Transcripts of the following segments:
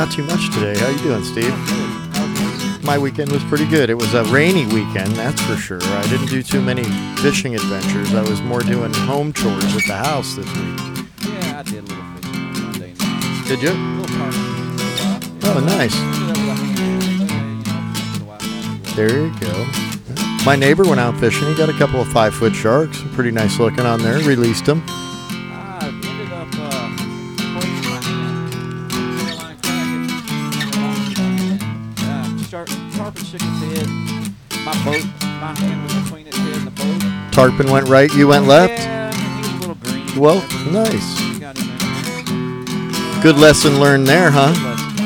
Not too much today. How you doing, Steve? My weekend was pretty good. It was a rainy weekend, that's for sure. I didn't do too many fishing adventures. I was more doing home chores at the house this week. Yeah, I did a little fishing on Monday night. Did you? A little party. Oh, nice. There you go. My neighbor went out fishing. He got a couple of 5-foot sharks. Pretty nice looking on there. Released them. I ended up pointing my hand. Tarpon shook his head. My hand was between its head and the boat. Tarpon went right, you went left? Yeah, he was a little green. Well, nice. He got in there. Good lesson learned there, huh?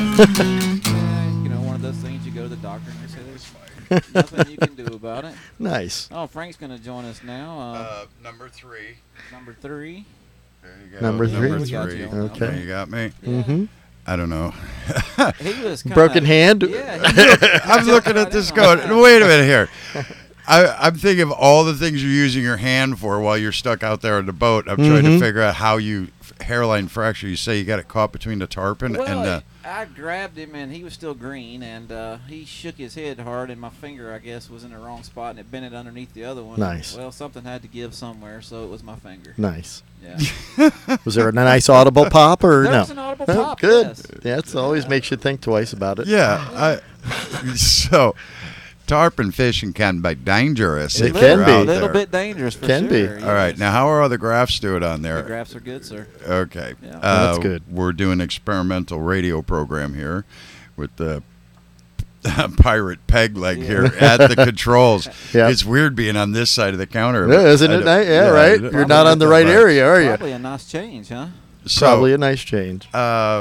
One of those things you go to the doctor and they say there's nothing you can do about it. Nice. Oh, Frank's going to join us now. Number 3. Number 3. There you go. Number three? We got you on that Okay. one. You got me. Yeah. Mm-hmm. I don't know. He was kinda, Broken hand? Yeah. I'm looking at this going, wait a minute here. I'm thinking of all the things you're using your hand for while you're stuck out there on the boat. I'm trying to figure out how you hairline fracture. You say you got it caught between the tarpon Well, and I grabbed him and he was still green, and he shook his head hard, and my finger, I guess, was in the wrong spot, and it bent it underneath the other one. Nice. Well, something had to give somewhere, so it was my finger. Nice. Yeah. Was there a nice audible pop or There no? was an audible Oh, pop, good. yes. Yeah, it always makes you think twice about it. yeah. So tarpon fishing can be dangerous. It if can you're be. out A little there. bit dangerous for Can sure. be. All right. yes. Now, how are other graphs doing on The there? graphs are good, sir. Okay. Yeah. That's good. We're doing experimental radio program here with the pirate peg leg here at the controls. Yeah. It's weird being on this side of the counter. Yeah, isn't it nice? Yeah, right. You're not on the right area, are you? Probably a nice change, huh? Probably a nice change.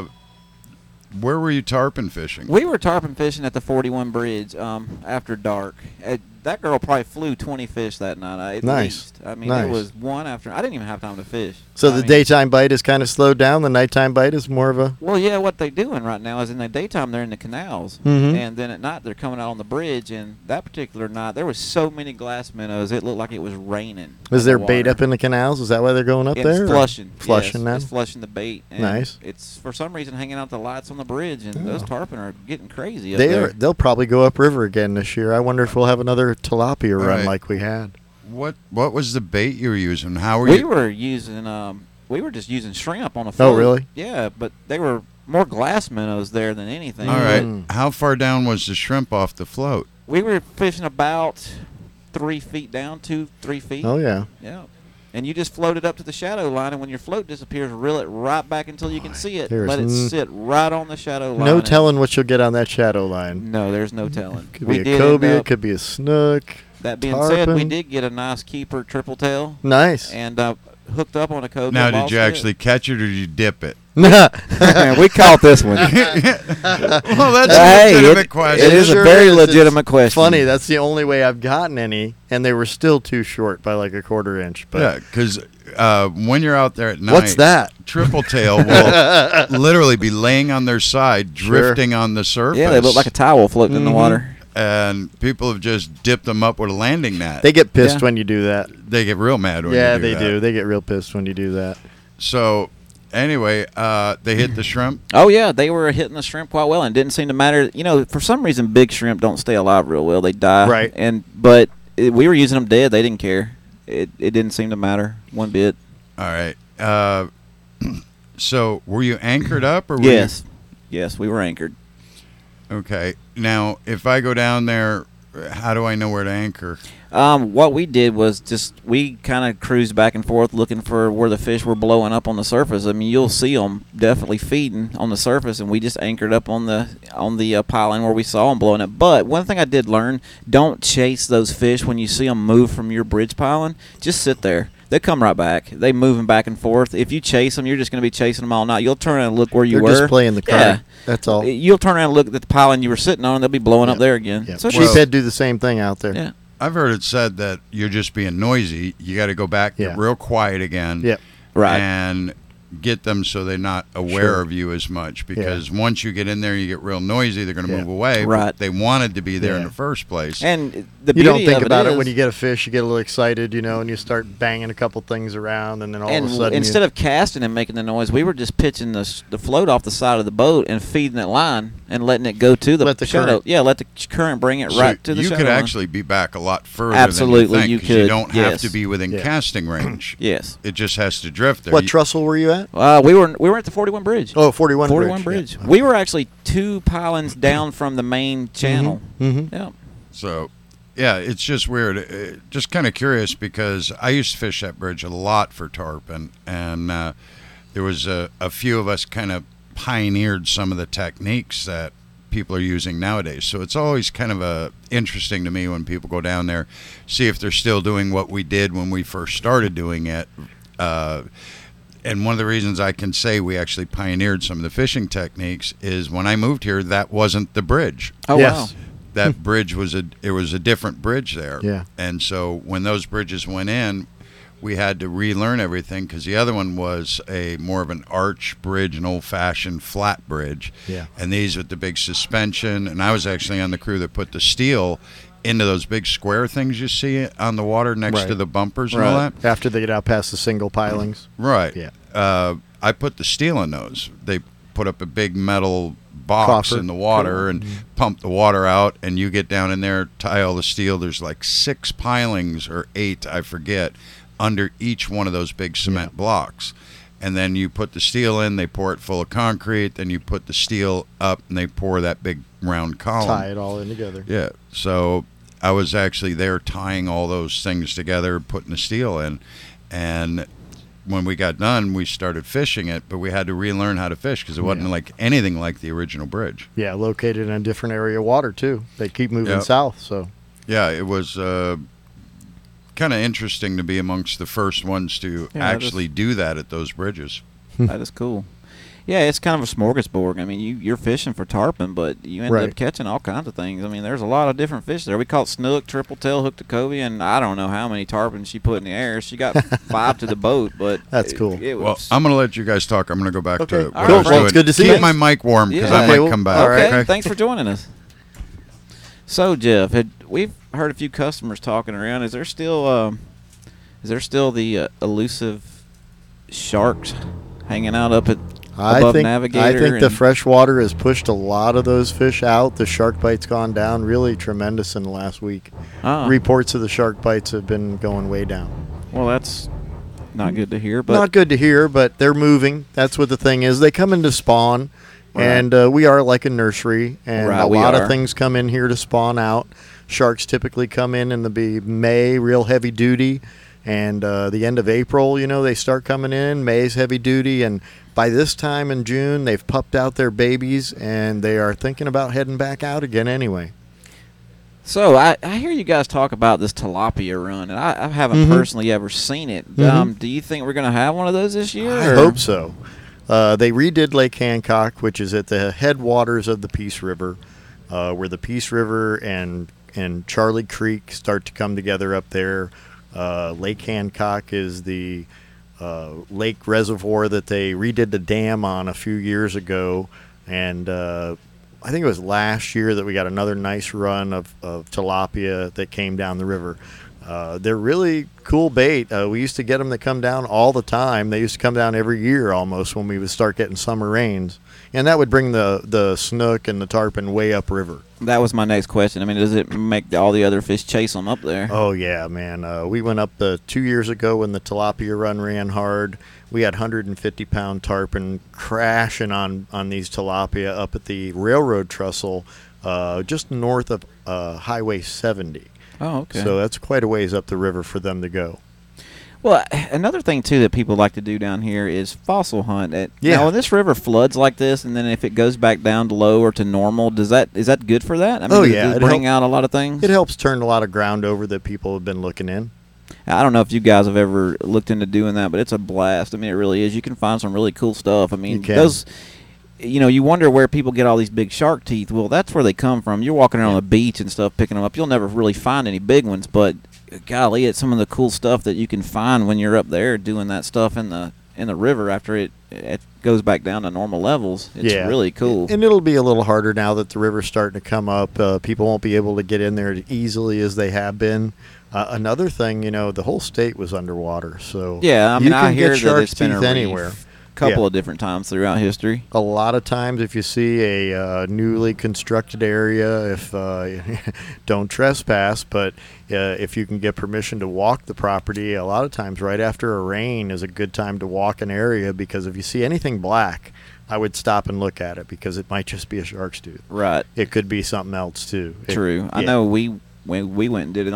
Where were you tarpon fishing? We were tarpon fishing at the 41 Bridge after dark. That girl probably flew 20 fish that night. At Nice. least. I mean, Nice. it was one after. I didn't even have time to fish. So I the mean, daytime bite is kind of slowed down. The nighttime bite is more of a. Well, yeah, what they're doing right now is in the daytime they're in the canals, Mhm. and then at night they're coming out on the bridge. And that particular night there was so many glass minnows, it looked like it was raining. Is on there the bait water. up in the canals? Is that why they're going up It's there? or- flushing. Flushing yes, now? It's flushing the bait. And Nice. It's for some reason hanging out the lights on the bridge, and those tarpon are getting crazy up They there. are. They'll probably go upriver again this year. I wonder if we'll have another tilapia run Right. like we had. What was the bait you were using? How were We you? were using we were just using shrimp on a float. Oh, really? Yeah, but they were more glass minnows there than anything. All right. Mm. How far down was the shrimp off the float? We were fishing about 3 feet down, 2-3 feet. Oh yeah. Yeah. And you just float it up to the shadow line, and when your float disappears, reel it right back until you can see it. There's Let it n- sit right on the shadow line. No and- telling what you'll get on that shadow line. No, there's no telling. Could We be a did cobia. end It up- could be a snook. That being said, we tarpon. did get a nice keeper triple tail Nice. and hooked up on a cobia. Now, did lost you it. actually catch it or did you dip it? We caught this one. Well, that's Hey, a legitimate it question. is sure a very is. It's legitimate question. Funny, that's the only way I've gotten any, and they were still too short by like a quarter inch. But Yeah, because when you're out there at night, what's that? Triple tail will literally be laying on their side, drifting on the surface. Yeah, they look like a towel floating in the Mhm. water. And people have just dipped them up with a landing net. They get pissed Yeah. when you do that. They get real mad when Yeah, you do they that. do. They get real pissed when you do that. So, anyway, they hit the shrimp. Oh yeah, they were hitting the shrimp quite well, and didn't seem to matter. You know, for some reason, big shrimp don't stay alive real well; they die. Right. But we were using them dead. They didn't care. It didn't seem to matter one bit. All right. So, were you anchored up or were Yes, we were anchored. you? Okay. Now, if I go down there, how do I know where to anchor? What we did was we kind of cruised back and forth looking for where the fish were blowing up on the surface. I mean, you'll see them definitely feeding on the surface, and we just anchored up on the piling where we saw them blowing up. But one thing I did learn: don't chase those fish when you see them move from your bridge piling. Just sit there. They come right back. They moving back and forth. If you chase them, you're just going to be chasing them all night. You'll turn around and look where you They're were. just playing the card. Yeah. That's all. You'll turn around and look at the piling you were sitting on, and they'll be blowing up Yeah. there again. Yeah. So Sheephead do the same thing out there. yeah. I've heard it said that you're just being noisy. You got to go back, Yeah. get real quiet again. Yep. Right. And get them so they're not aware Sure. of you as much, because once you get in there and you get real noisy, they're going to move away. Right. But they wanted to be there in Yeah. the first place. And the You beauty don't think of about it it is, when you get a fish. You get a little excited, and you start banging a couple things around, and then all and of a sudden, instead of casting and making the noise, we were just pitching the float off the side of the boat and feeding that line and letting it go to the Let the shadow. current- Yeah, let the current bring it So right to the you shadow could line. actually be back a lot further Absolutely, than you you think, 'cause you could, don't have yes. to be within Yeah. casting range. Yes. It just has to drift there. what You- trussel were you at? We were at the 41 bridge. Oh, 41 41 bridge. bridge. We were actually 2 pilings down from the main channel. Mm-hmm. Yeah. So, yeah, it's just weird. Just kind of curious, because I used to fish that bridge a lot for tarpon, and there was a few of us kind of pioneered some of the techniques that people are using nowadays. So it's always kind of interesting to me when people go down there, see if they're still doing what we did when we first started doing it. And one of the reasons I can say we actually pioneered some of the fishing techniques is when I moved here, that wasn't the bridge. Oh, Yes. wow. That bridge was a different bridge there. Yeah. And so when those bridges went in, we had to relearn everything, because the other one was a more of an arch bridge, an old-fashioned flat bridge. Yeah. And these with the big suspension. And I was actually on the crew that put the steel into those big square things you see on the water next Right. to the bumpers and all Right. that. After they get out past the single pilings. Right. Yeah. I put the steel in those. They put up a big metal box Coffer. in the water and pump the water out, and you get down in there, tie all the steel. There's like 6 pilings or 8, I forget, under each one of those big cement blocks. And then you put the steel in, they pour it full of concrete, then you put the steel up and they pour that big round column. Tie it all in together. Yeah. So I was actually there tying all those things together, putting the steel in. And when we got done, we started fishing it, but we had to relearn how to fish, because it wasn't like anything like the original bridge. Yeah, located in a different area of water, too. They keep moving Yep. south, so. Yeah, it was kind of interesting to be amongst the first ones to Yeah, actually do that at those bridges. That is cool. Yeah, it's kind of a smorgasbord. I mean, you're fishing for tarpon, but you end Right. up catching all kinds of things. I mean, there's a lot of different fish there. We caught snook, triple tail, hooked to cobia, and I don't know how many tarpon she put in the air. She got 5 to the boat, but That's cool. It Well, was, I'm going to let you guys talk. I'm going to go back Okay. to what All I right, was Frank. doing. It's good to see Keep you. my mic warm, because Yeah. I Okay, might well, come back. all right. okay. Thanks for joining us. So, Jeff, we've heard a few customers talking around. Is there still the elusive sharks hanging out up at above Navigator? I think the and- fresh water has pushed a lot of those fish out. The shark bite's gone down really tremendous in the last week. Ah, Reports of the shark bites have been going way down. well, that's not good to hear. But Not good to hear, but they're moving. That's what the thing is. They come in to spawn, Right. and we are like a nursery, and Right, a we lot are. of things come in here to spawn out. Sharks typically come in the May, real heavy duty, and the end of April, they start coming in. May's heavy duty, and by this time in June, they've pupped out their babies, and they are thinking about heading back out again anyway. So I hear you guys talk about this tilapia run, and I haven't Mhm. personally ever seen it. Mhm. Do you think we're going to have one of those this year? I or- hope so. They redid Lake Hancock, which is at the headwaters of the Peace River, where the Peace River and Charlie Creek start to come together up there. Lake Hancock is the lake reservoir that they redid the dam on a few years ago, and I think it was last year that we got another nice run of tilapia that came down the river. They're really cool bait. We used to get them to come down all the time. They used to come down every year almost when we would start getting summer rains. And that would bring the snook and the tarpon way upriver. That was my next question. I mean, does it make all the other fish chase them up there? Oh, yeah, man. We went up 2 years ago when the tilapia run ran hard. We had 150-pound tarpon crashing on these tilapia up at the railroad trestle just north of Highway 70. Oh, okay. So that's quite a ways up the river for them to go. Well, another thing too that people like to do down here is fossil hunt. Yeah. Now, when this river floods like this, and then if it goes back down to low or to normal, is that good for that? I mean, Oh, does yeah, it it bring out a lot of things. It helps turn a lot of ground over that people have been looking in. I don't know if you guys have ever looked into doing that, but it's a blast. I mean, it really is. You can find some really cool stuff. I mean, You can. those. You wonder where people get all these big shark teeth. Well, that's where they come from. You're walking around on the beach and stuff, picking them up. You'll never really find any big ones, but golly, it's some of the cool stuff that you can find when you're up there doing that stuff in the river after it it goes back down to normal levels. It's really cool. And it'll be a little harder now that the river's starting to come up. People won't be able to get in there as easily as they have been. Another thing, the whole state was underwater, so yeah, I mean, I hear that shark's it's been a teeth anywhere. Couple of different times throughout history. A lot of times, if you see a newly constructed area, if don't trespass, but if you can get permission to walk the property, a lot of times right after a rain is a good time to walk an area, because if you see anything black, I would stop and look at it, because it might just be a shark's tooth. Right. It could be something else too. True. I know when we went and did it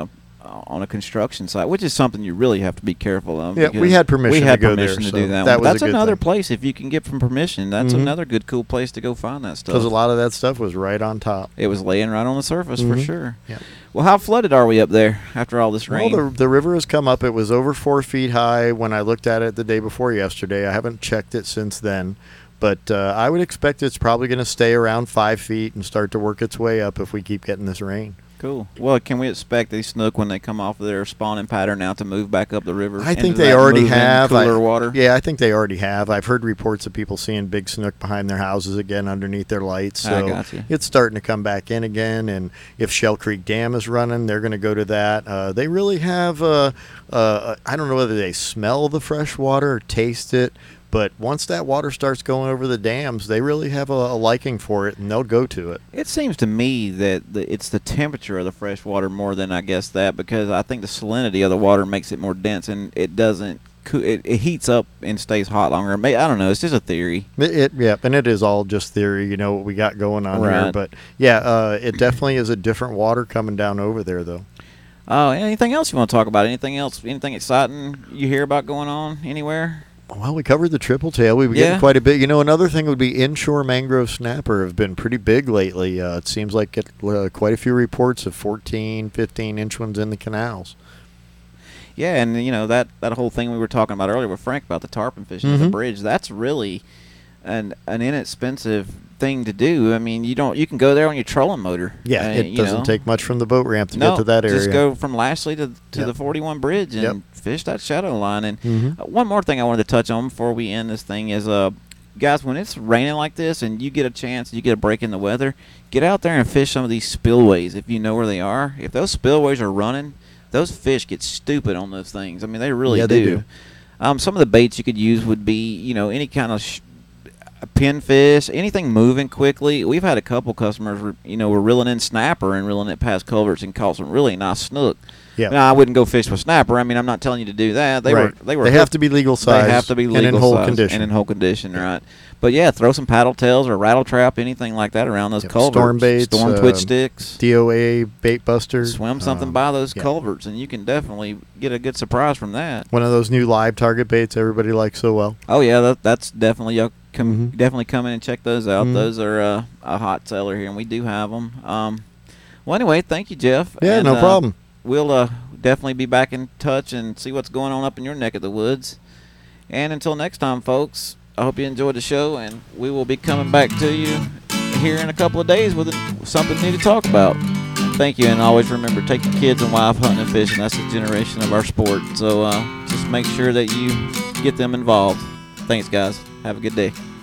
on a construction site, which is something you really have to be careful of. Yeah, we had permission to go there, to so do that. that was that's a good another thing. place, if you can get from permission, that's another good, cool place to go find that stuff. Because a lot of that stuff was right on top. It was laying right on the surface for sure. Yep. Well, how flooded are we up there after all this rain? Well, the river has come up. It was over 4 feet high when I looked at it the day before yesterday. I haven't checked it since then. But I would expect it's probably going to stay around 5 feet and start to work its way up if we keep getting this rain. Cool. Well, can we expect these snook, when they come off of their spawning pattern now, to move back up the river? I think they already have. Cooler water? Yeah, I think they already have. I've heard reports of people seeing big snook behind their houses again underneath their lights. So I got you. It's starting to come back in again. And if Shell Creek Dam is running, they're going to go to that. They really have, I don't know whether they smell the fresh water or taste it. But once that water starts going over the dams, they really have a liking for it, and they'll go to it. It seems to me that it's the temperature of the fresh water more than, I guess, that, because I think the salinity of the water makes it more dense, and it doesn't. It heats up and stays hot longer. I don't know. It's just a theory. Yeah, and it is all just theory. What we got going on here. But yeah, it definitely is a different water coming down over there, though. Oh, anything else you want to talk about? Anything else? Anything exciting you hear about going on anywhere? Well, we covered the triple tail. We've been getting quite a bit. Another thing would be inshore mangrove snapper have been pretty big lately. It seems like quite a few reports of 14, 15-inch ones in the canals. Yeah, and that whole thing we were talking about earlier with Frank about the tarpon fishing at the bridge, that's really an inexpensive thing to do. I mean, you can go there on your trolling motor. Yeah, it doesn't take much from the boat ramp to get to that area. Just go from Lashley to the 41 bridge and fish that shadow line. And one more thing I wanted to touch on before we end this thing is, guys, when it's raining like this and you get a chance, you get a break in the weather, get out there and fish some of these spillways if you know where they are. If those spillways are running, those fish get stupid on those things. I mean, they really do. They do. Some of the baits you could use would be, any kind of pinfish, anything moving quickly. We've had a couple customers, were reeling in snapper and reeling it past culverts and caught some really nice snook. Yeah. Now, I wouldn't go fish with snapper. I mean, I'm not telling you to do that. They have to be legal size. They have to be legal and in whole size condition. and in whole condition, right? But yeah, throw some paddle tails or rattle trap, anything like that around those culverts. Storm baits, storm twitch sticks, DOA bait busters. Swim something by those culverts, and you can definitely get a good surprise from that. One of those new live target baits everybody likes so well. Oh yeah, that's definitely definitely come in and check those out. Those are a hot seller here, and we do have them. Well, anyway, thank you, Jeff. Yeah, no problem. We'll definitely be back in touch and see what's going on up in your neck of the woods. And until next time, folks, I hope you enjoyed the show, and we will be coming back to you here in a couple of days with something new to talk about. Thank you, and always remember, take your kids and wife hunting and fishing. That's the generation of our sport. So just make sure that you get them involved. Thanks, guys. Have a good day.